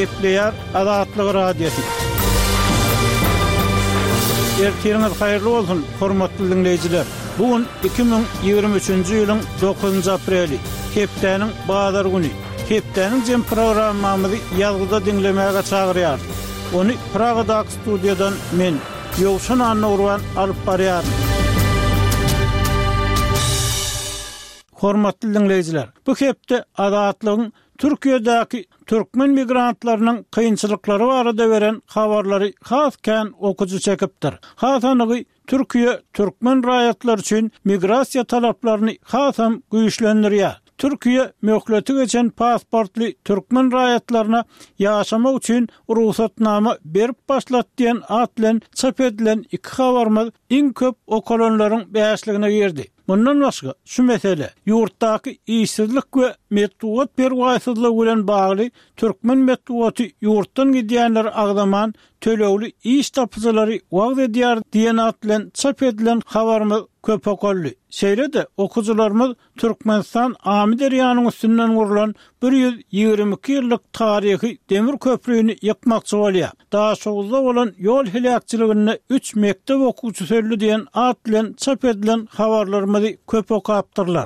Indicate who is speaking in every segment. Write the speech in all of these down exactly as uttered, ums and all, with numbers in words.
Speaker 1: Gepleýär Azatlyk radiosu. Ertiriniz hayırlı olsun, hormatly dinleyijiler. Bugün iki bin ýygrimi üçünji ýylyň dokuzynjy apreli, hepdeniň bazar güni. Hepdeniň jem programmamyzy ýazgyda dinlemäge çagyrýar. Onu Pragadaky studiýadan men Ýowşan Anna Urban alyp barýar. Hormatly dinleyijiler, bu hepde Azatlygyň Türkiýedäki türkmen migrantlarynyň kynçylyklary barada beren habarlary hasken okuju çekipdir. Hasanygy Türkiýe türkmen raýatlar üçin migrasiýa talaplaryny hasam güýçlendirýär. Türkiýe möhleti geçen pasportly türkmen raýatlaryna ýaşamak üçin ruhsatnama berip başlat diýen at bilen çap edilen iki habarmy iň köp okolonlaryň bäşligine girdi. Bundan başga şu mesele ýurtdaky işsizlik we medeniýet perwaýsızlygy bilen bagly türkmen medeniýeti ýurtdan gidýänler agdaman tölegli iş tapyjylary wagt edýär diýen at bilen çap edilen habarmy köp okolly. Şeýlede okujularymyz Türkmenistan Amy derýanyň üstünden gurulan bir ýüz ýygrimi iki ýyllyk taryhy demir köprüni ýykmakçy bolýar. Daha şowuzda bolan ýol helakçylygyny üç mektep okuwçysy öldü diýen at bilen çap edilen habarlarymyzy köp okapdyrlar.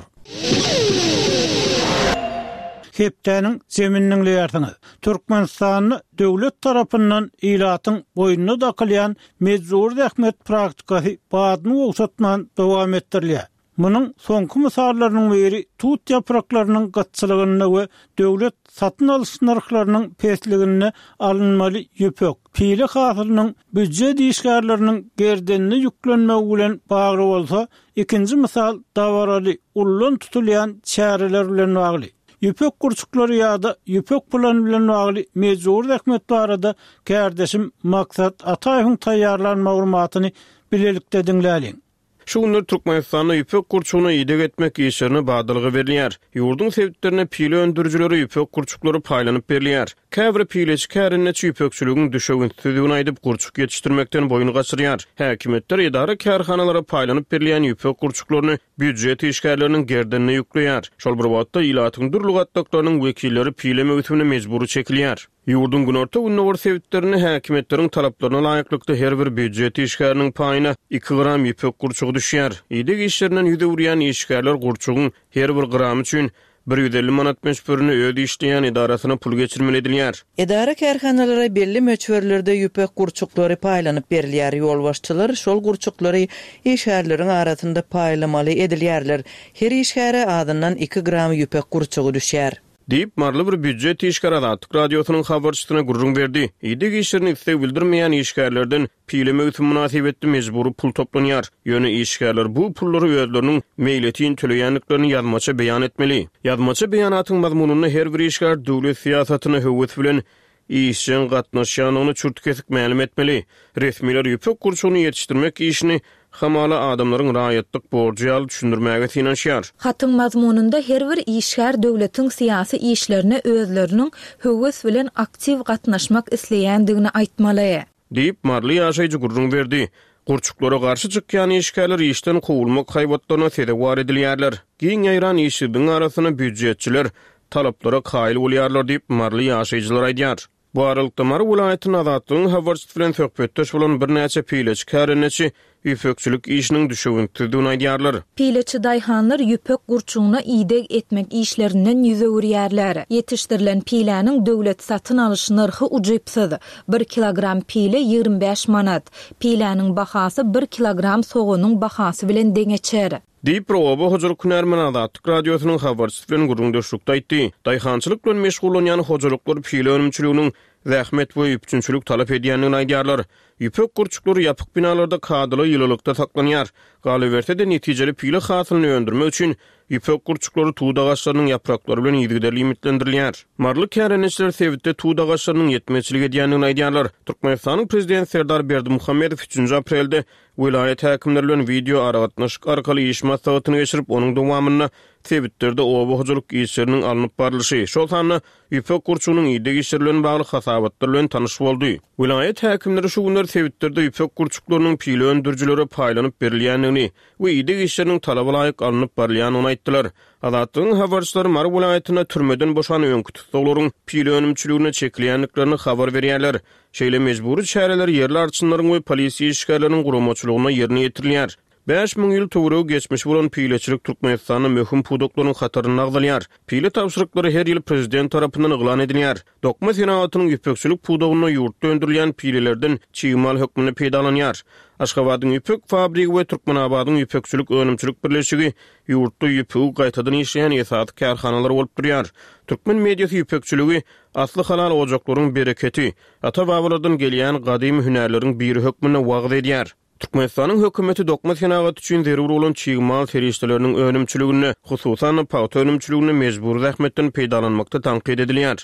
Speaker 1: Hepdeniň zemininiň ýertini Türkmenistany döwlet tarapyndan ilatyň boýnuna dakylýan mejbur zähmet praktikasy badyny oksatman dowam etdirilýär. Munyň soňky mysallarynyň biri tut ýapraklarynyň gatçylygyny we döwlet satyn alyş narhlarynyň pesligini alınmaly ýöpek. Pili hasylynyň büdjet işgärleriniň gerdenine ýüklenmegi bilen bagly bolsa, ikinji mysal dawaraly ullan tutulýan çäreler bilen bagly. Ýöpek gurçuklary ýa-da ýöpek plan bilen bagly mejbur zähmet barada kärdeşim maksat Ataýewiň taýýarlanma urmatyny bilelikde dinläliň.
Speaker 2: Şu günler Türkmenistan'da ýöpek gurçugyna ýedek etmek işlerine badylgy berilýär. Ýurdun sebitlerine pile öndürüjileri ýöpek gurçuklary paýlanyp berilýär. Käbir pileçi kärinneçi ýöpekçiligiň düşegini aýdyp gurçuk ýetişdirmekden boyun gaçyrýar. Häkimetler idara kärhanalara paýlanyp berilýän ýöpek gurçuklaryny büdjet işgärleriniň gerdenine ýükleýär. Şol bir wagtda ilatyň durlugatdaklarynyň wekilleri pile möhütüne mejburi çekilýär. Ýurdun günorta günler sebitlerini häkimetleriň talaplaryna laýyklykda her bir büdjet işgäriniň paýyna iki gram ýöpek gurçugy düşýär. Ýedek işlerinden ýüze urýan işgärler gurçugyň her bir gram üçin bir yüz elli manat meşburyny öýde işleýän idarasyna pul geçirmeli edilýär.
Speaker 3: Idara kärhanalara belli möçberlerde ýöpek gurçuklary paýlanyp berilýär. Ýolbaşçylar şol gurçuklary işgärleriň arasynda paýlamaly edilýärler. Her işgäre adyndan iki gram ýöpek gurçugy düşýär.
Speaker 2: Deyip marly bir büdjet işgär Azatlyk radiosynyň habarçysyna gurrun berdi. Ýedek işlerini istek bildirmeýän işgärlerden pile möhütüm münasibetli mejburi pul toplanýar. Ýöne işgärler bu pullary özleriniň meýletin töleýänliklerini ýazmaça beýan etmeli. Ýazmaça beýanatyň mazmununy her bir işgär döwlet siýasatyny höwet bilen işin gatnaşýanyny çurt kesik ma'lum etmeli. Resmiler ýöpek gurçugyny ýetişdirmek işini hamala adamlaryň raýatlyk borjy alyp düşündirmäge finansiýar.
Speaker 4: Hatyň mazmununda her bir işgär döwletiň syýasy işlerine özleriniň höwes bilen aktiv gatnaşmak isleýändigini aýtmaly.
Speaker 2: Diýip marly ýaşaýjy gurrun berdi. Gurçuklara garşy çykýan işgärler işden gowulmak haýwatlaryna sebäp bar edilýärler. Giň ýaýran işidiň arasyna büdjetçiler talaplara kaýyl bolýarlar diýip marly ýaşaýjylar aýdýar. Bu aralykda Mar welaýatynyň Azatlygyň habarçysy bilen söhbetdeş bolan bir näçe pileç kärinneçi ýöpekçilik işiniň düşegini türdüni aýdýarlar.
Speaker 4: Pileçi daýhanlar ýöpek gurçugyna ýedek etmek işlerinden ýüze urýarlar. Ýetişdirilen pileniň döwlet satyn alyş narhy uçypsyz. bir kilogram pile ýygrimi beş manat. Pileniň bahasy bir kilogram sogonyň bahasy bilen deňeçer. Diýip Robo hojalyk hünärmen Azatlyk radiosynyň habarçysy bilen gurrundaşlykda aýtdy. Daýhançylyk bilen meşgul bolan hojalyklar pile önümçiliginiň zähmet we üpçünçilik talap edýändigini aýdýarlar. Ýöpek gurçuklary ýapyk binalarda kadyly ýylylykda saklanýar. Galybertede netijeli pile hasylyny öndürmek üçin ýöpek gurçuklary tuğda gaçlarynyň yapraklary bilen ýygyda limitlendirilýär. Marly kärençiler sebitde tuğda gaçlarynyň ýetmeçilik edýändigini aýdýarlar. Türkmenistanyň prezidenti Serdar Berdimuhammedow üçünji aprelde vilayet häkimleri bilen video aragatnaşyk arkaly iş maslahatyny geçirip, onuň dowamyna
Speaker 2: sebitleri de obahyjylyk işlerinin alınıp barlyşy. Şol sanly ýüpek gurçugynyň ýygy işleri bilen bagly hasabatlar bilen tanyş boldy. Vilayet häkimleri şu günler sebitleri ýüpek gurçuklarynyň pili öndürjülere paýlanyp berilýändigini we ýygy işleriniň talaba laýyk alınıp barylýanyny aýtdylar. Adatlyň habarçylary Mar vilayatyna türmeden boşany öňkü tutularyň pili önümçiligine çekilýänliklerini habar berýärler. Şeýle mejburi çäreler ýerli arçynlaryň we polisiýa işgärleriniň guramaçylygyna ýerine ýetirilýär. beş min ýyl töwereg geçmiş bolan pileçilik Türkmenistanyň möhüm pudoklarynyň hataryny agdalýar. Pile tapşyrykları her ýyl prezident tarapyndan eglan edilýär. Dokma senatynyň ýüpekçilik pudogyna ýurtda öndürilýän pilelerden çygymal hökmüne peýdalanýar. Aşgabatyň ýüpek fabrygy we Türkmenabadyň ýüpekçilik önümçilik birleşigi ýurtda ýüpegi gaýtadan işleýän ýesat karhanalar bolup durýar. Türkmen mediýasy ýüpekçiligi asly halal ojaklaryň bereketi, ata-babalardan gelýän gadymy hünärleriň biri hökmüne wagt edýär. Türkmenistanyň hökümeti dokma senagat üçin zerur bolan çygymal ferişdeleriniň önümçiligini, hususan paýta önümçiligini mejbur zähmetden peýdalanmakda tankyd edilýär.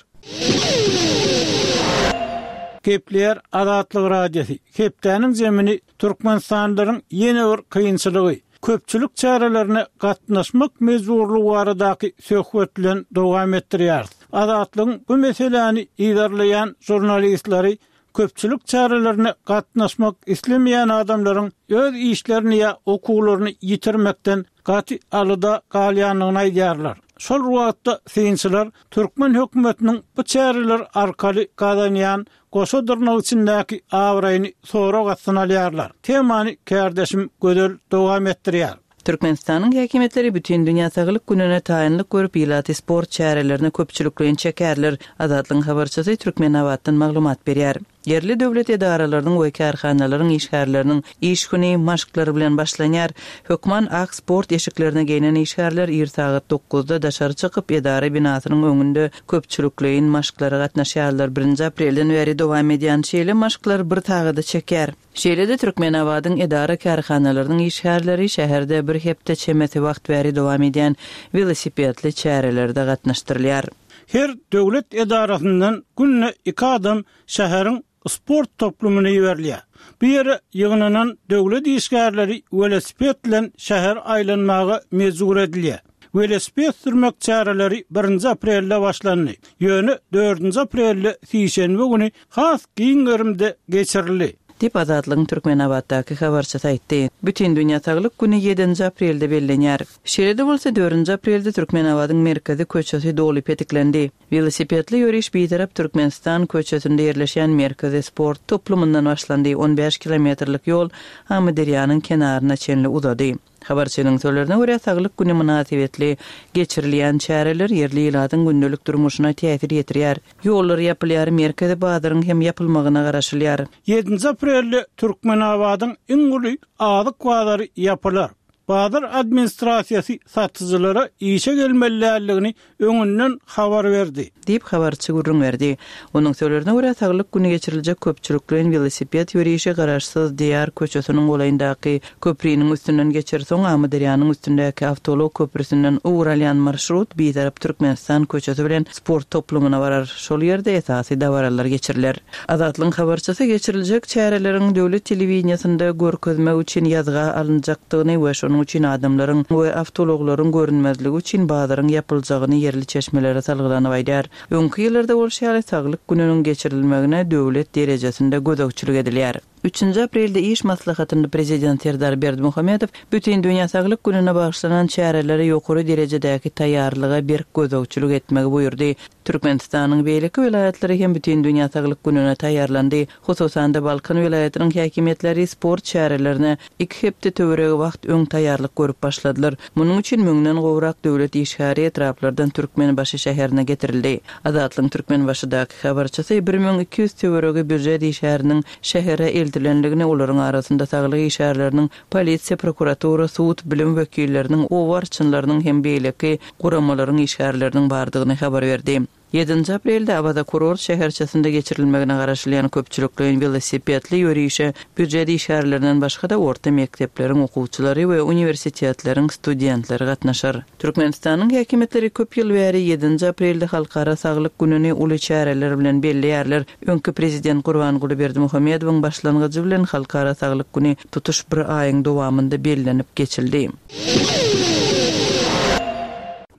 Speaker 1: Kepler Adatlyk radiosi. Kepdäniň zemini Türkmenistanlylaryň ýene bir kynçylygy. Köpçülük çärelerine gatnaşmak mejburlygy baradaky söhbet bilen dowam etdirýär. Adatlyň bu meseleni iýerleýän jurnalistleri köpçülük çärelerine gatnaşmak islemeýän adamlaryň öz işlerini ýa okuglaryny ýitirmekden gaty alyda galýanyny aýdýarlar. Şol wagtda synçylar Türkmen hökümetiniň bu çäreler arkaly gadanýan goşa durnak içindäki awraýyny sonra gatnalýarlar. Temany kärdeşim gödel dowam etdirýär.
Speaker 3: Türkmenistanyň häkimetleri bütün dünýä saglyk gününe taýynlyk görüp ýylaty sport çärelerine köpçülüklerini çekerler. Adatlyň habarçysy Türkmenabatdan maglumat berýär. Yerli döwlet edaralarynyň we karhanalaryň işgärleriniň iş güni maşklary bilen başlanýar. Hökman ak sport eşiklerine gelen işgärler ýer saat dokuzda daşary çykyp edara binasynyň öňünde köpçülükleýin maşklary gatnaşýarlar. birinji aprelden beri dowam edýän şeýle maşklar bir tagda çeker. Şeýle-de Türkmenabadyň edara karhanalarynyň işgärleri şäherde bir hepde çemeti wagt beri dowam edýän velosipedli çärelerde gatnaşdyrylýar.
Speaker 1: Her döwlet edarasyndan günne iki adam şäheriň sport toplumuna ýeberliýär. Bu ýere ýygnanan döwlet işgärleri velosiped bilen şäher aýlanmagy mejbur edilýär. Velosiped sürmek çäreleri birinji aprelde başlandy. Ýöne dördünji aprelde sişenbe güni has giňlerimde geçirildi.
Speaker 3: Dip Azatlyň Türkmenabatdaky habarçysy aýtdy. Bütün dünýä saglyk güni ýedinji aprelde bellenýär. Şeýle bolsa dördünji aprelde Türkmenabadyň merkezi köçesi doly petiklendi. Velosipedli ýöriş bir tarap Türkmenistan köçesinde ýerleşen merkezi sport toplumundan başlandy. on beş kilometrlik ýol Hamy derýanyň kenaryna çenli uzady. Habarçynyň sözlerine görä saglyk güni münasibetli geçirilýän çäreler ýerli ýylatyň gündelik durmuşyna täsir ýetirýär. Ýollar ýapylýar, merkezi bazaryň hem ýapylmagyna garaşylýar.
Speaker 1: ýedinji aprelde Türkmenabadyň iňli azyk bazary ýapylar. Bazar administrasiýasy satyjylara işe gelmeliligini öňünden habar berdi.
Speaker 3: Dip habarçy gurrun berdi. Onuň sözlerine görä saglyk güni geçiriljek köpçülüklerin velosiped ýürüýüşi garaşsyz diýar köçesiniň golaýyndaky köprüniň üstünden geçirsoň Hamy derýanyň üstündäki awtolog köprüsünden uğralýan marşrut bir tarap Türkmenistan köçesi bilen sport toplumuna barar. Şol ýerde esasy dawaralar geçiriler. Azatlyň habarçysy geçiriljek çäreleriň döwlet telewiziýasynda görkezmek üçin ýazga alınjakdygyny we şonuň üçin adamlaryň we awtologlaryň görünmezligi üçin bazaryň ýapylajagyny ýerli çeşmelere salgylanyp aýdýar. Öňkü ýyllarda bol şäher saglyk gününiň geçirilmegine döwlet derejesinde gödökçülük edilýär. üçinji aprelde iş maslahatynda prezident Serdar Berdimuhammedow bütün dünýä saglyk gününe bagşlanan çäreleri ýokary derejedäki taýýarlyga bir gödökçülük etmegi buyurdy. Türkmenistanyň beýleki vilayatlary hem bütün dünýä saglyk gününe taýýarlandy. Hususan da Balkan vilayatynyň häkimetleri sport çärelerine iki hepde töwereg wagt öň taýýarlyk görüp başladylar. Munyň üçin müňden gowrak döwlet işgäri etraplardan Türkmenbaşy şäherine getirildi. Adatlyň Türkmenbaşydaky habarçysy bir miň iki ýüz töweregi büdjet işgäriniň şähere eldilenligini olaryň arasynda saglyk işgärleriniň polisiýa, prokuratura, sud, bilim wekilleriniň owarçynlarynyň hem beýleki guramalaryň işgärleriniň bardygyny habar berdi. ýedinji aprelde Abada kurort şäherçesinde geçirilmegine garaşylýan köpçülüklerin velosipedli ýörüýüşe büdjet işgärlerinden başga da orta mektepleriň okuwçylary we universitetleriň studentleri gatnaşar. Türkmenistanyň häkimetleri köp ýyl bäri ýedinji aprelde halkara saglyk gününi uly çäreler bilen belleýärler. Öňkü prezident Gurbanguly Berdimuhammedowyň başlangyjy bilen halkara saglyk güni tutuş bir aýyň dowamında bellenip geçildi.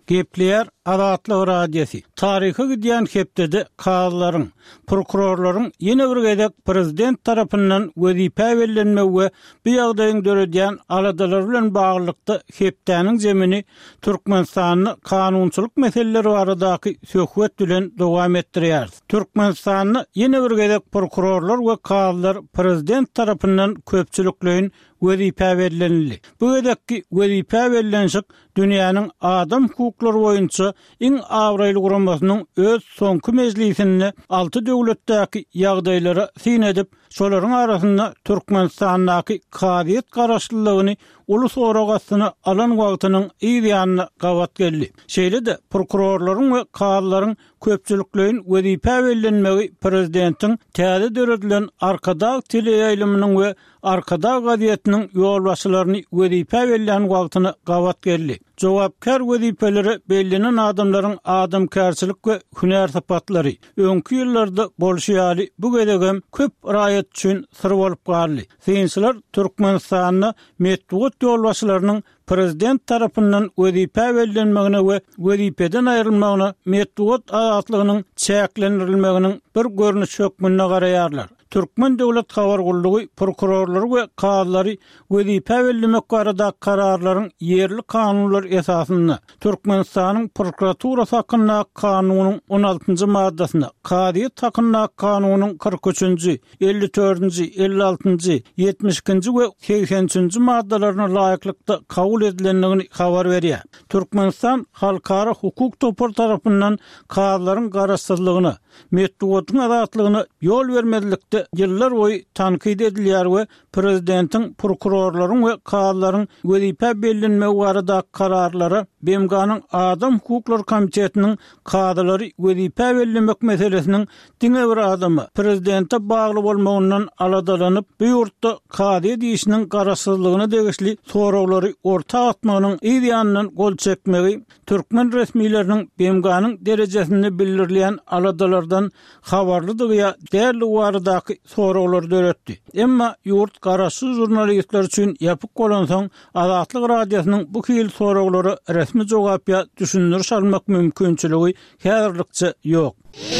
Speaker 1: Gepleyer Adatlyk radiosi. Tarihi gidýän hepdede kazylaryň, prokurorlaryň ýene bir gedek prezident tarapyndan wezipe berilmegi we bu ýagdaýyň döredýän aladalar bilen baglykda hepdäniň zemini Türkmenistanyň kanunçylyk meseleleri baradaky söhbet bilen dowam etdirýär. Türkmenistanyň ýene bir gedek prokurorlar we kazylar prezident tarapyndan köpçülikleýin wezipe berilmeli. Bu gedekki wezipe berilenşik dünýäniň adam hukuklary boýunça iň awraýly guramasynyň öz soňky mejlisinde alty döwletdäki ýagdaýlara sin edip, şolaryň arasynda Türkmenistandaky kadyet garaşlylygyny ulus oragasyna alan wagtynyň ýa-da gawat geldi. Şeýle-de prokurorlaryň we kadylaryň köpçülikleýin wezipe berilmegi prezidentiň täze döredilen arkada teleýaýlymynyň we arkada gaziýetiniň ýolbaşçylaryny wezipe berilen wagtyny gawat geldi. Jogapkar wezipeleri bellenen adamlaryň adamkärçilik we hünär sapatlary öňkü ýyllarda bolşýaly bu gedegem köp raýat üçin syr bolup galdy. Synçylar Türkmenistanyň metbuat ýolbaşçylarynyň prezident tarapyndan wezipe berilmegine we wezipeden aýrylmagyna metbuat azatlygynyň çäklendirilmeginiň bir görnüş hökmüne garaýarlar. Türkmen döwlet habar gullugy prokurorlary we kadylary wezipe berilmek barada kararlaryň yerli kanunlar esasynda Türkmenistanyň prokuraturasy hakkynda kanunyň on altynjy maddasyna, kadyet hakkynda kanunyň kırk üçinji, elli dördünji, elli altynjy, ýetmiş ikinji we seksen üçinji maddalaryna laýyklykda kabul edilendigini habar berýär. Türkmenistan halkara hukuk topar tarapyndan kadylaryň garaşsyzlygyny, metbuatyň azatlygyny ýol bermedilikde ýyllar boýy tankyd edilýär we prezidentiň, prokurorlaryň we kadylaryň wezipe berilmegi barada kararlary B M G'nyň Adam Hukuklary Komitetiniň kadylary wezipe berilmek meselesiniň diňe bir adamy prezidente bagly bolmagyndan aladalanyp bu ýurtda kady diýişiniň garaşsyzlygyna degişli soraglary orta atmagynyň ýa-da gol çekmegi Türkmen resmiýetleriniň B M G'nyň derejesini bildirilýän aladalardan habarlydygy därli baradaky soraglary döretdi. Emma ýurt garaşsyz jurnalistler üçin ýapyk bolan soň Azatlyk radiosynyň bu hil soraglary resmi jogap ýa düşündiriş almak mümkinçiligi häzirlikçe ýok.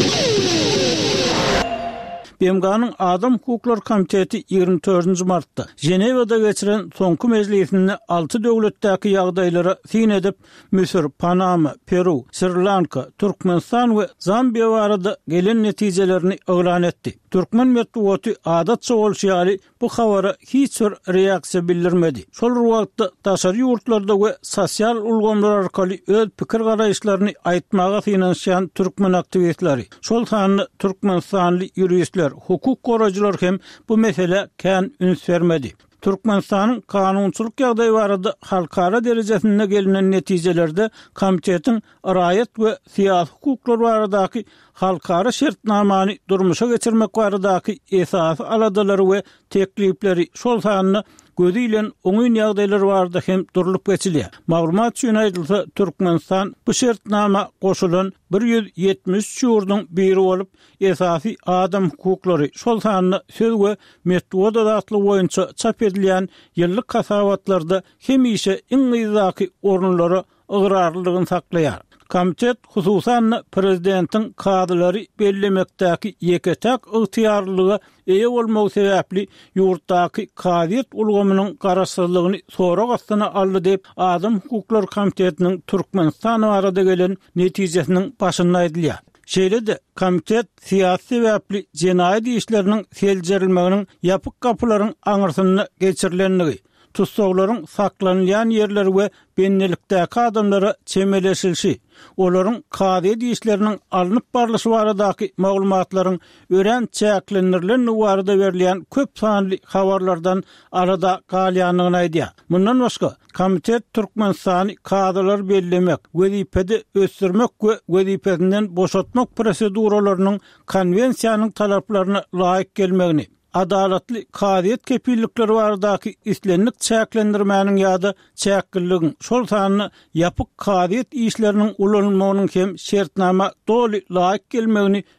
Speaker 1: B M G'nyň Adam Hukuklary Komiteti ýygrimi dördünji martda Jenewada geçiren soňky mejlisinde alty döwletdäki ýagdaýlara sin edip Misir, Panama, Peru, Sri Lanka, Türkmenistan we Zambiya barada gelen netijelerini öwran etdi. Türkmen metbuaty adatça bolşýaly bu habara hiç bir reaksiýa bildirmedi. Şol wagtda daşary ýurtlarda we sosial ulgamlar arkaly öz pikir garaýşlaryny aýtmaga finansiýan türkmen aktivistleri, şol sanyny Türkmenistanly ýuristler, hukuk goraýjylar hem bu mesele kän üns bermedi. Türkmenistanyň kanunçylyk ýagdaýy barada halkara derejesinde gelinen netijelerde komitetiň raýat we siýasy hukuklar baradaky halkara şertnamany durmuşa geçirmek baradaky esasy aladalary we teklipleri şol sanyny gözi bilen oňyn ýagdaýlar barada hem durulup geçilýär. Maglumat üçin aýdylsa, Türkmenistan bu şertnama goşulan bir ýüz ýetmiş üç ýurdun biri bolup, esasy adam hukuklary şol sanyny söz we metbuat azatlygy boýunça çap edilýän ýyllyk kasawatlarda hemişe iň gyzaky ornulary ıgrarlygyny saklaýar. Komitet hususan prezidentiň kadylary bellemekdäki ýeketek ygtyýarlygy eýe bolmagy sebäpli ýurtdaky kadyet ulgamynyň garaşsyzlygyny sorak astyna aldy dep Adam Hukuklary Komitetiniň Türkmenistan barada gelen netijesiniň başynda aýdylýar. Şeýle-de komitet siýasy sebäpli jenaýat işleriniň seljerilmeginiň ýapyk gapylaryň aňyrsyny geçirilenligi, tutsaglaryň saklanýan ýerleri we bennelikdäki adamlara çemeleşilşi, olaryň kady işleriniň alınıp barlyşy baradaky maglumatlaryň ören çäklenirilen barada berilýän köp sanly habarlardan arada galýanlygyny aýdýar. Mundan başga, komitet Türkmenistany kadylar bellemek, wezipede ösdürmek we wezipedinden boşatmak proseduralarynyň konwensiýanyň talaplaryna laýyk gelmegini, adalatly kadyet kepillikleri baradaky islenlik çäklendirmäniň ýa-da çäkgilligiň şol sanyny ýapyk kadyet işleriniň ulanmagynyň hem şertnama doly laýyk gelmegini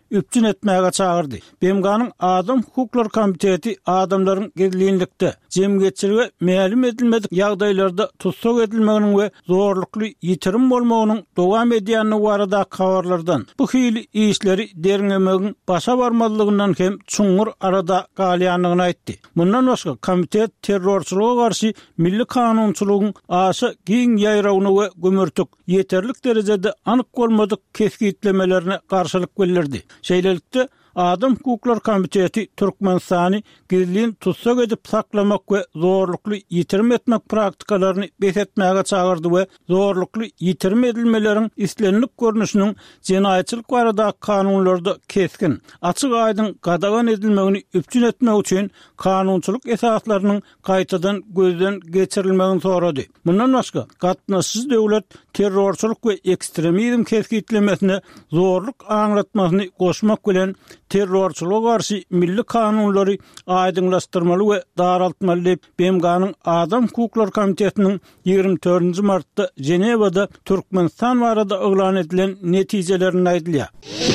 Speaker 1: üpçün etmäge çağırdy. B M G'nyň Adam Hukuklar Komiteti adamlaryň gezginlikde jemgyetçiligi ma'lum edilmedik ýagdaýlarda tutsak edilmeginiň we zorlukly ýitirim bolmagynyň dowam edýäni barada habarlardan bu hili işleri deriňemegiň başa barmadygyndan hem çuňur arada galýanyny aýtdy. Mundan başga komitet terrorçylyga garşy milli kanunçylygyň aşy giň ýaýrawyny we gömürtük ýeterlik derejede anyk bolmadyk kesgitlemelerini garşylyk bildirdi. Şeýlelikde Adam Hukuklar Komiteti Türkmenistany gizlin tutsak edip saklamak we zorlukly ýitirim etmek praktikalarını besetmäge çağırdy we zorlukly ýitirim edilmeleriň islenlik görnüşiniň jenaýetçilik barada kanunlarda keskin, açyk aýdyn gadagan edilmegini üpçün etmek üçin kanunçylyk esaslarynyň gaýtadan gözden geçirilmegini sorady. Mundan başga gatnaşsyz döwlet terrorçylyk we ekstremizm kesgitlemesine zorluk aňratmasyny goşmak bilen terrorçylyga garşy milli kanunlary aýdynlaşdyrmaly we daraltmaly diýip B M G'nyň Adam Hukuklar Komitetiniň ýygrimi dördünji martda Jenewada Türkmenistan barada oglan edilen netijelerini aýdylýar.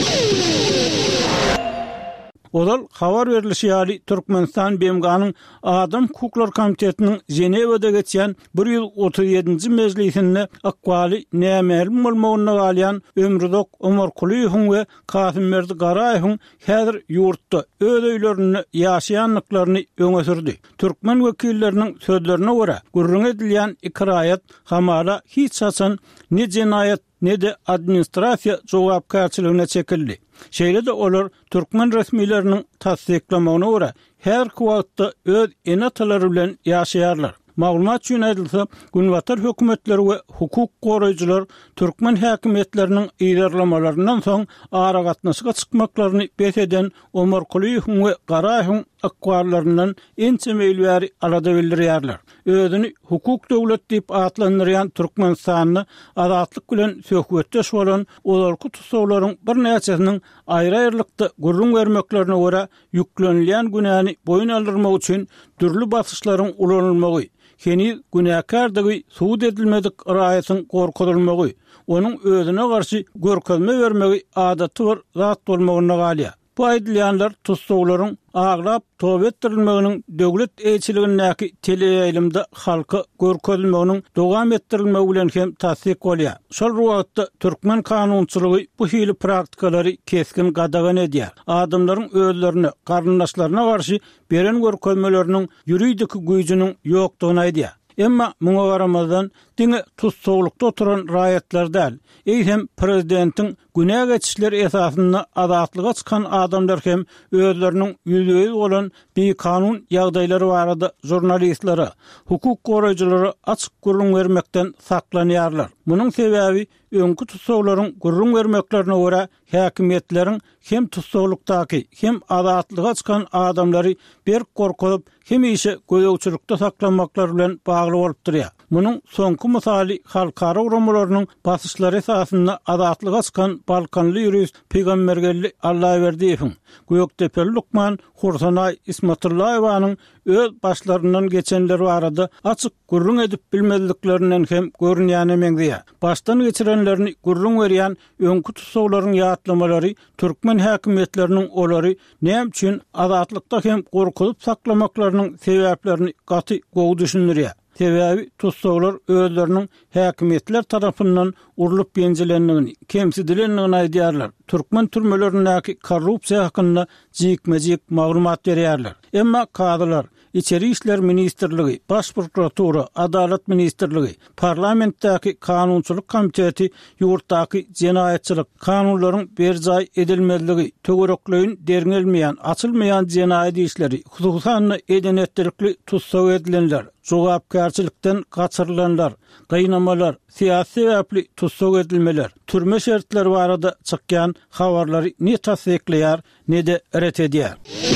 Speaker 1: Olal habar berilişi ýaly Türkmenistan B M G'nyň Adam Hukuklar Komitetiniň Jenewada geçýän bir ýüz otuz ýedinji mejlisinde akwaly nämelim bolmagyna galýan Ömrüdok Ömer Kulyýewiň we Kasymberdi Garaýewiň häzir ýurtda öz öýlerini ýaşaýanlyklaryny öňe sürdi. Türkmen wekilleriniň sözlerine görä, gurrun edilýän ikraýat hamala hiç saçan ne jenaýat ne de administrasiýa jogapkarçylygyna çekildi. Şeýle de olar Türkmen resmiýetleriniň tasdiklamagyna görä her wagtda öz enatalary bilen ýaşaýarlar. Maglumat üçin aýdylsa, günwatar hökümetleri we hukuk goraýjylar Türkmen häkimetleriniň ýerlemalarynyň soň ara gatnaşyga çykmaklaryny beseden Ömer Kulyýewiň we Garaýewiň akwarlaryndan ençe meýilbäri arada bildirýärler. Özüni hukuk döwlet diýip atlandyrýan Türkmenistanyny azatlyk bilen söhbetdeş bolan olarky tutsawlaryň bir näçesiniň aýry-aýrylykda gurrun bermeklerine görä ýüklenilýän günäni boyun aldyrmak üçin türlü basyşlaryň ulanylmagy, heni günäkardygy suud edilmedik raýatyň gorkudylmagy, onuň özüne garşy görkezme bermegi adaty bir zat bolmagyna galýar. Bu aýdylýanlar tutsawlaryň aglap tob etdirilmeginiň döwlet eýçiligindäki teleýelimde halka görkezilmeginiň dowam etdirilmegi bilen hem tasdik bolýar. Şol wagtda türkmen kanunçylygy bu hili praktikalary keskin gadagan edýär. Adamlaryň özlerini, garyndaşlaryna garşy beren görkezmeleriniň ýuridik güýjüniň ýokdugyny aýdýar. Emma muňa garamazdan diňe tutsawlykda oturan raýatlar däl, eýsem prezidentiň günä geçişleri esasynda azatlyga çykan adamlar hem özleriniň ýüzüňiz bolan bir kanun ýagdaýlary barada jurnalistlere, hukuk goraýjylary açyk gurrun bermekden saklanýarlar. Munyň sebäbi öňkü tutsawlaryň gurrun bermeklerine görä häkimetleriň hem tutsawlykdaky hem azatlyga çykan adamlary bir gorkup hem işe göýegçilikde saklanmaklary bilen bagly bolup durýar. Munyň soňky misaly halkara uramalarynyň basyşlary esasynda azatlyga çykan Balkanly ýurist Peýgambergelli Allahyberdiýewiň, Göýekdepeli Lukman Hursanay Ismatullaýewanyň öz başlarından geçenleri barada açyk gurrun edip bilmezliklerinden hem görünýäni meňdiýär. Baştan geçirenlerini gurrun berýän öňkü tutsawlaryň ýatlamalary türkmen häkimetleriniň olary näme üçin azatlykda hem gorkup saklamaklarynyň sebäplerini gaty gowy düşünýär. Sebäbi tutsawlar özleriniň häkimetler tarapyndan urulup ýenjilendigini, kemsidilendigini aýdýarlar. Türkmen türmelerindäki korrupsiýa hakynda jikmejik maglumat berýärler. Emma kadylar, İçeri İşler Ministerligi, Baş Prokuratura, Adalet Ministerligi, parlamentdäki Kanunçylyk Komiteti ýurtdaky jenaýetçilik kanunlaryň berjaý edilmezligi, töwerekleýin deriňelmeýän, açylmaýan jenaýet işleri, hususan edenetdirikli tutsaw edilenler, jogapkarçylykdan gaçyrylanlar, gynamalar, siýasy sebäpli tutsaw edilmeler, türme şertleri barada çykýan habarlary ne tasdikleýär, ne de ret edýär.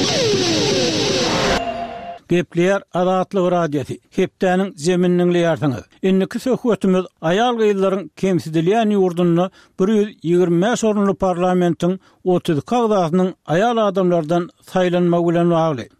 Speaker 1: Gepleýär Azatlyk radiosi, hepdäniň zemininiň ýartyny. Inniki söhbetimiz aýal gyýlaryň kemsidilýän ýurduny bir ýüz ýygrimi beş orunly parlamentiň otuz kagdasynyň aýal adamlardan saýlanmagy bilen bagly.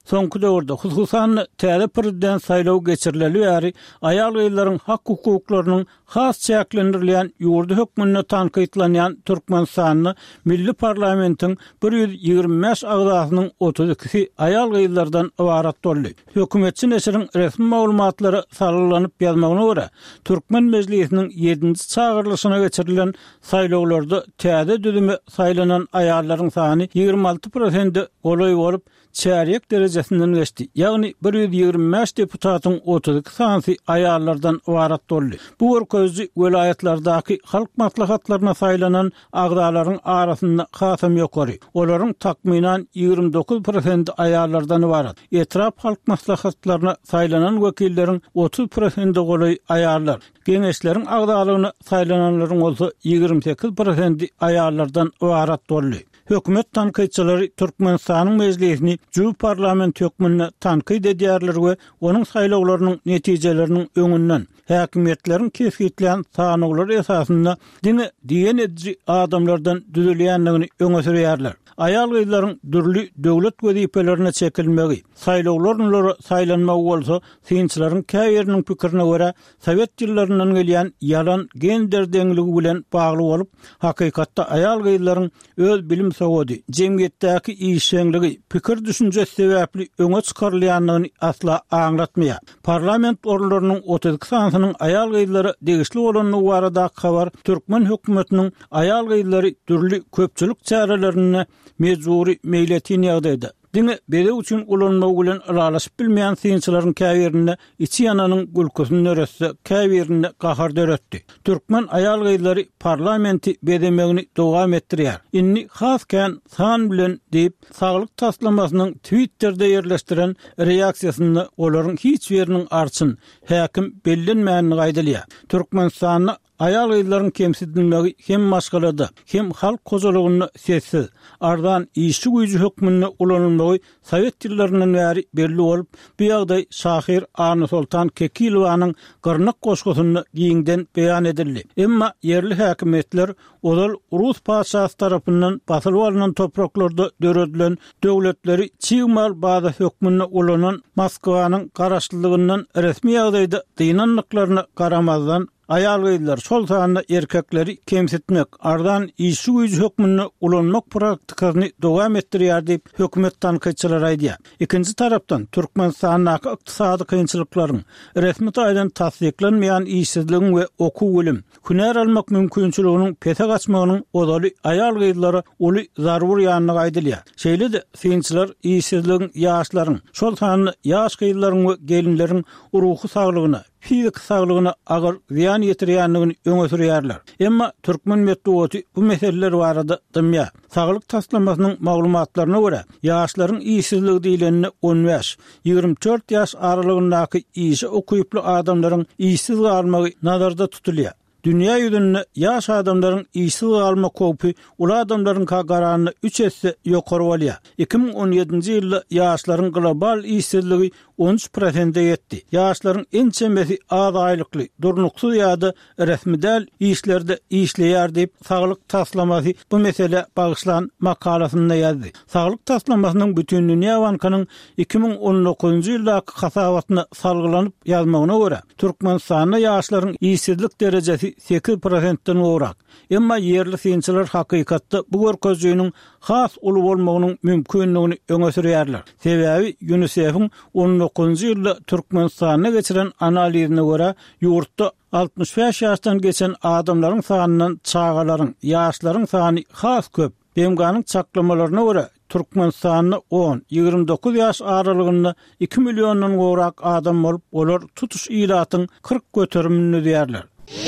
Speaker 1: Soňky döwürde hususan täze prezident saýlawy geçirileli bäri aýal gyzlaryň hak hukuklarynyň has çäklendirilýän ýurdu hökmüne tanqidlanýan Türkmenistanyň Milli Parlamentiň bir ýüz ýigirme beş agdasynyň otuz ikisi aýal gyzlardan ibarat boldy. Hökümetçi neşriň resmi maglumatlary saralanyp ýazmagyna görä, Türkmen Mejlisiniň ýedinji çağırylışyna geçirilen saýlawlarda täze düzüme saýlanan aýallaryň sany ýigirme alty prosent golay bolup çärik derejesinden geçdi. Ýagny bir ýüz ýigirme beş deputatyň otuz iki sanysy aýallardan ibarat boldy. Bu görkezji welaýatlardaky halk maslahatlaryna saýlanan agdalaryň arasynda hasam ýokary. Olaryň takminan ýigirme dokuz prosent aýallardan ibarat. Etraf halk maslahatlaryna saýlanan wekilleriň otuz prosent golay aýallar. Geňeşleriň agdalaryna saýlananlaryň bolsa ýigirme sekiz prosent aýallardan ibarat boldy. Hökümet tanqidçilari Türkmenistanyň mejlisini Juw parlament hökmüne tanqid edýärler we onuň saýlawlarynyň netijeleriniň öňünden häkimetleriň kesgitlen sanawlary esasynda dini diýen edici adamlardan düzülýänligini öňe sürýärler. Aýal gyzlaryň dürli döwlet wezipelerine çekilmegi, saýlawlaryny saýlanmak bolsa, synçylaryň käýeriniň pikirine görä, Sowet ýyllaryndan gelýän ýalan gender deňligi bilen bagly bolup, hakykatda aýal gyzlaryň öz bilim sowady, jemgyýetdäki işçiligi, pikir düşünjesi sebäpli öňe çykarylýanlygyny asla aňlatmaýar. Parlament organlarynyň otuz iki sanasynyň aýal gyzlary degişli bolanyny barada habar Türkmen hökümetiniň aýal gyzlary dürli köpçülik çärelerini mezuri meýletin ýagdaýda dini bere üçin ulanmak bilen aralaşyp bilmeýän synçylaryň käýerine içi ýananyň gülküsini nöretse käýerine gahar döretdi. Türkmen aýal gyzlary parlamenti bedemegini dowam etdirýär. Inni hasken san bilen diýip saglyk taslamasynyň Twitter'de ýerleşdiren reaksiýasyny olaryň hiç ýeriniň arçyn häkim bellenmänini gaýdalýar. Türkmenistanyň aýal gyzlaryň kemsidilmegi hem maşgalada, hem halk kozulugyny sessiz, ardan işçi güýji hökmüne ulanylmagy Sowet ýyllaryndan bäri belli bolup, bu ýagdaý Şahir Arny Sultan Kekilowanyň gyrnak goşgusyny giňden beýan edildi. Emma yerli häkimetler olal Rus paşasy tarapyndan basylyp alynan topraklarda döredilen döwletleri çyğmal baza hökmüne ulanan Moskwanyň garaşlylygyndan resmi ýagdaýda dynanlyklaryna garamazdan aýal gyzlar şol sanyny erkekleri kemsitmek, ardan işçi güýji hökmüne ulanmak praktikasyny dowam etdirýär diýip hökümet tanqidçilari aýdýar. Ikinji tarapdan Türkmenistanyň ykdysady kynçylyklaryň, resmi taýdan tasdiklenmeýän işsizligiň we okuw bilim, hünär almak mümkinçiliginiň pese gaçmagynyň odaly aýal gyzlara uly zarur ýanyny aýdylýar. Şeýle-de synçylar işsizligiň ýaşlaryň, şol sanyny ýaş gyzlaryň we gelinleriň ruhy saglygyna, fizik saglygyna agyr ziýan ýetirýänligini öňe sürýärler. Emma Türkmen medeniýeti bu meseleler barada dymýar. Saglyk taslamasynyň maglumatlaryna görä, ýaşlaryň işsizligi diýileni on beş ýigirme dört ýaş aralygyndaky işi okuyuply adamlaryň işsiz galmagy nazarda tutulýar. Dünya ýüzünde ýaş adamlaryň işsiz galma köpü ula adamlaryň kagarany üç esse ýokary bolýar. iki ming on ýedinji ýylda ýaşlaryň global işsizligi on üç prosent ýetdi. Ýaşlaryň en çemesi az aýlykly, durnuksuz ýa-da resmi däl işlerde işleýär diýip saglyk taslamasy bu mesele bagyşlan makalasynda ýazdy. Saglyk taslamasynyň bütün dünýä bankanyň iki ming on dokuzunji ýyldaky hasabatyna salgylanyp ýazmagyna görä, Türkmenistanyň ýaşlaryň işsizlik derejesi sekiz prosentden gorak. Emma yerli synçylar hakykatda bu görkezjüniň has uly bolmagynyň mümkinligini öňe sürýärler. Sebäbi UNICEF'iň on dokuzunji ýylda Türkmenistanyna geçiren analizine görä, ýurtda altmış beş ýaşdan geçen adamlaryň sanynyň çağalaryň, ýaşlaryň sany has köp. Demganyň çaklamalaryna görä, Türkmenistanyň on ýigirme dokuz ýaş aralygynda iki millionyň gorak adam bolup, olar tutuş ýylatyň kırk göterimini diýerler.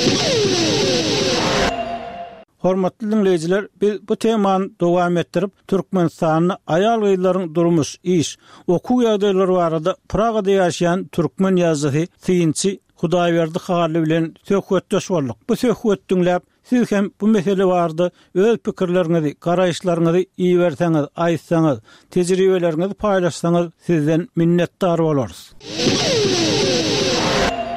Speaker 1: Hormatly dinleyijiler, biz bu temany dowam etdirip Türkmenistanyň aýal gyzlaryň durmuş, iş, okuw ýagdaýlary barada Pragada ýaşaýan türkmen ýazgysy Synçy Hudaýberdi Haly bilen söhbetdeş boldyk. Bu söhbetde dinläp siz hem bu mesele barada öz pikirleriňizi, garaýşlaryňyzy iýerseňiz, aýtsaňyz, tejribelerinizi paýlaşsaňyz sizden minnetdar bolarys.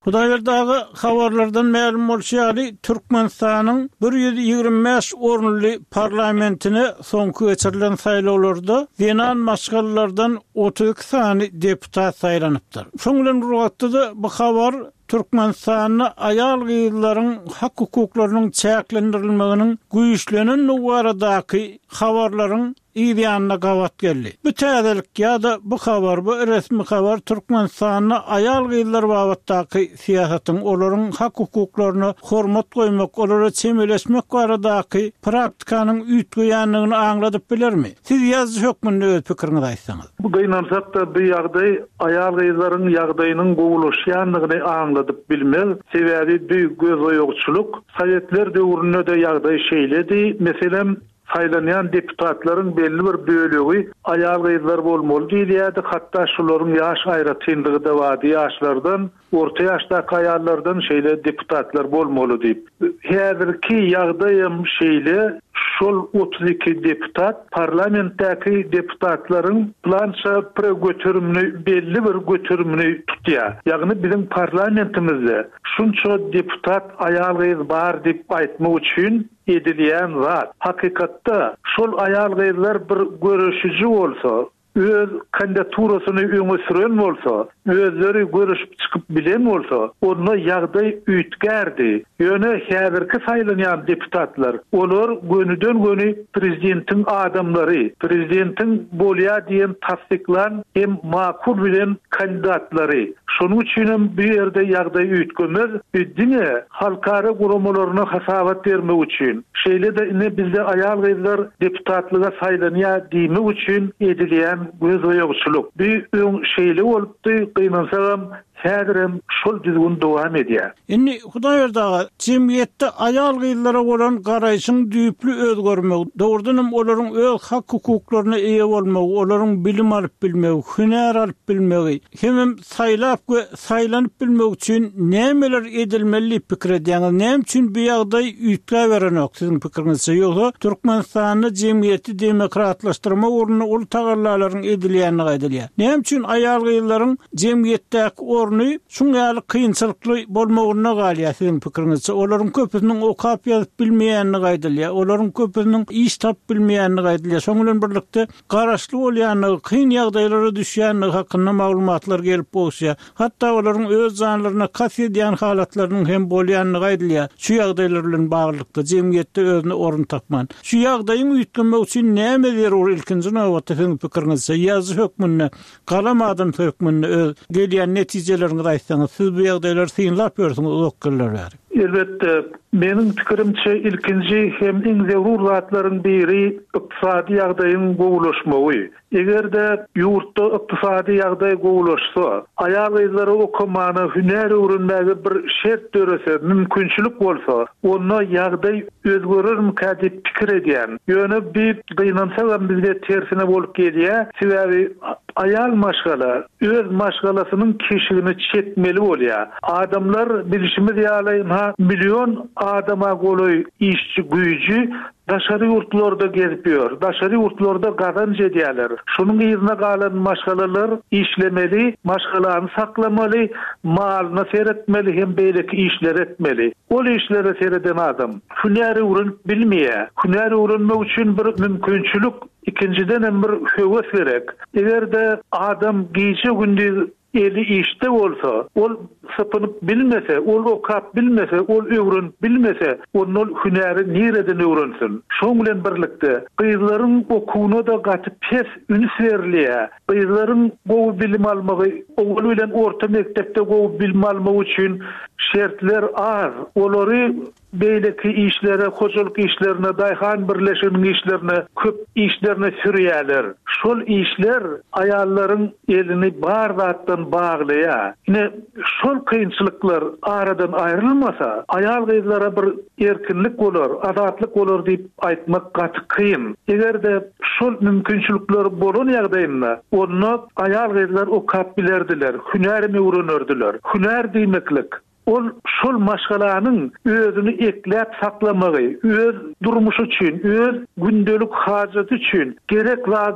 Speaker 1: Hudaýberdagy habarlardan ma'lum bolýaly, Türkmenistanyň bir ýüz ýigirme beş orunly parlamentine soňky geçirilen saýlawlarda denan maşgallardan otuz iki sany deputat saýlanypdyr. Şoň bilen ruhatda bu habar Türkmenistanyň aýal gyýlaryň hak hukuklarynyň çäklendirilmeginiň güýçlenen nuwaradaky habarlaryň ýa-da gawat geldi. Bu täzelik ýa-da bu habar, bu resmi habar Türkmenistanyň aýal gyýlar babatdaky siýasatyň, olaryň hak hukuklaryna hormat goýmak, olara çemeleşmek baradaky praktikanyň üýtgeýänligini aňladyp bilermi? Siz ýazy hökmünde öz pikiriňizi aýtsaňyz.
Speaker 5: Bu gaýnansat da bu ýagdaý aýal gyýlaryň ýagdaýynyň gowulaşýanlygyny aňladyp bilmek, sebäbi büýük gözoýogçuluk Sowetler döwründe de ýagdaý şeýledi. Meselem saýlanýan deputatlaryň belli bir bölegi aýal gyzlar bolmaly diýilýärdi. Hatda şolaryň ýaş aýratyndygy da wady ýaşlardan, orta ýaşdaky aýallardan şeýle deputatlar bolmaly diýip. Häzirki ýagdaýym şeýle, şol otuz iki deputat parlamentdäki deputatlaryň plança pre götürümini, belli bir götürümini tutýar. Ýagny bizim parlamentimizde şunça deputat aýal gyz bar diýip aýtmak üçin edilýän zat. Hakykatda şol aýal gyzlar bir görüşüji bolsa, öz kandidaturasyny öňe süren bolsa, özleri görüşüp çykyp bilen bolsa, onda ýagdaý üýtgärdi. Ýöne häzirki saýlanýan deputatlar, olar gönüden göni prezidentiň adamlary, prezidentiň bolýa diýen tasdiklan hem makul bilen kandidatlary. Şonuň üçin hem bu ýerde ýagdaý üýtgemez, diňe halkara guramalarına hasabat bermek üçin. Şeýle de ine bizde aýal gyzlar deputatlyga saýlanýar diýmek üçin edilýän gözoýogçuluk. Bu öň şeýle bolupdy, gynansaram häzirem şol düzgün dowam edýär.
Speaker 1: Indi Hudaýberdagy jemgyýetde aýal gyzlara bolan garaýşyň düýpli özgörmek, dogrudan olaryň öz hak hukuklaryna eýe bolmak, olaryň bilim alyp bilmegi, hüner alyp bilmegi, hem saýlap we saýlanyp bilmek üçin nämeler edilmeli pikir edýäňiz, näme üçin bu ýagdaý üýtge berenok siziň pikiriňizçe ýoksa Türkmenistanyň jemgyýeti demokratlaşdyrma uğruna ul tagarlaryň edilýänligi edilýär. Näme üçin aýal gyzlaryň jemgyýetdäki orny şuňaly kynçylykly bolmagyna galýar siziň pikiriňizçe? Olaryň köpüsiniň okap ýazyp bilmeýänligi aýdylýar, olaryň köpüsiniň iş tap bilmeýänligi aýdylýar. Şoň bilen birlikde garaşly bolýanlygy, kyn ýagdaýlara düşýänligi hakynda maglumatlar gelip bolsa, hatda olaryň öz janlaryna kasy edýän halatlarynyň hem bolýanlygy aýdylýar. Şu ýagdaýlar bilen baglykda jemgyýetde özüne orun tapman. Şu ýagdaýyň üýtgenmek üçin näme zerur ilkinji nowatda siziň pikiriňizçe? Ýazy hökmünde, galamadym hökmünde öz gelýän netijelerini aýtsaňyz, siz bu ýagdaýlary synlap görsiňiz, okkullar bar.
Speaker 5: Elbette, menin pikirimçe ilkinji hem iň zerur zatlaryň biri ykdysady ýagdaýyň gowulaşmagy. Egerde ýurtda ykdysady ýagdaý gowulaşsa, aýal gyzlary okumany, hüner öwrenmäge bir şert dörese, mümkinçilik bolsa, onda ýagdaý özgörürmi diýip pikir edýän. Ýöne bir gynansalam bizde tersine bolup gelýär. Sebäbi aýal maşgala öz maşgalasynyň keşigini çetmeli bolýar. Adamlar bilişimiz ýaly milyon adama goloy işçi güýji daşary ýurtlarda gezipýär. Daşary ýurtlarda gazanç edýärler. Şonuň ýerine galan maşgalalar işlemeli, maşgalany saklamaly, malyny seretmeli hem beýleki işler etmeli. Ol işlere sereden adam hüneri öwrenip bilmeýär. Hüneri öwrenmek üçin bir mümkinçilik, ikinciden hem bir höwes gerek. Egerde adam giýje gündüz eli işte olsa, ol sapınıp bilmese, ol okap bilmese, ol öwren bilmese, onun hüneri nereden öwrensin? Şoň bilen birlikde gyzlaryň okuwyna da gaty pes üns berilýär. Gyzlaryň gowy bilim almagy, oğul bilen orta mektepde gowy bilim almagy üçin şertler az. Olary beýleki işlere, hoşuluk işlerine, daýhan birleşiginiň işlerine, köp işlerine sürýärler. Şol işler aýallaryň elini bar zatdan baglaýar. Ine şol kynçylyklar aradan aýrylmasa, aýal gyzlara bir erkinlik bolar, azatlyk bolar diýip aýtmak gaty kyn. Egerde şol mümkinçilikler bolan ýagdaýynda, onu aýal gyzlar okap bilerdiler, hünermi öwrenirdiler. Hüner diýmeklik ol şol maşgalanyň özüni ekläp saklamagy, öz durmuş üçin, öz gündelik hajat üçin gerek wadyny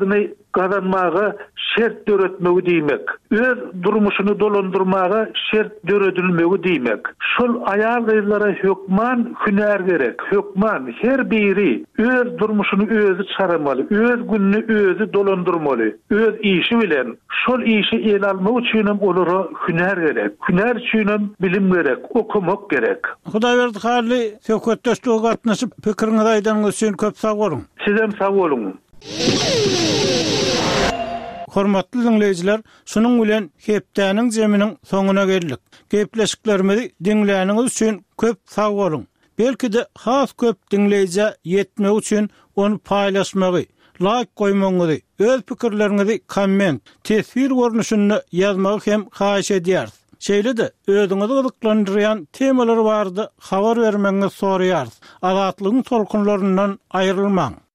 Speaker 5: kazanmaga şert döretmegi diýmek. Öz durmuşyny dolandyrmaga şert döredilmegi diýmek. Şol aýal gyzlara hökman hünär gerek. Hökman her biri öz durmuşyny özü çaramaly, öz günni özü dolandyrmaly. Öz işi bilen şol işi el almak üçin olara hünär gerek. Hünär üçin bilim gerek, okumak gerek.
Speaker 1: Hudaýberdi hali söhbetdeşlige gatnaşyp pikiriňizi aýdanyňyz üçin köp sag bolun.
Speaker 5: Sizem sag bolun.
Speaker 1: Hormatly dinleýijiler, şunuň bilen hepdäniň jeminiň soňuna geldik. Gepleşiklerimizi dinläniňiz üçin köp sag bolun. Belki-de has köp dinleýije ýetmek üçin onu paýlaşmagy, like goýmaňyzy, öz pikirleriňizi komment, tesbir görnüşinde ýazmagy hem haýyş edýäris. Şeýle-de özüňizi gyzyklandyrýan temalary bardy, habar bermeňizi soraýarys. Azatlygyň tolkunlaryndan aýrylmaň.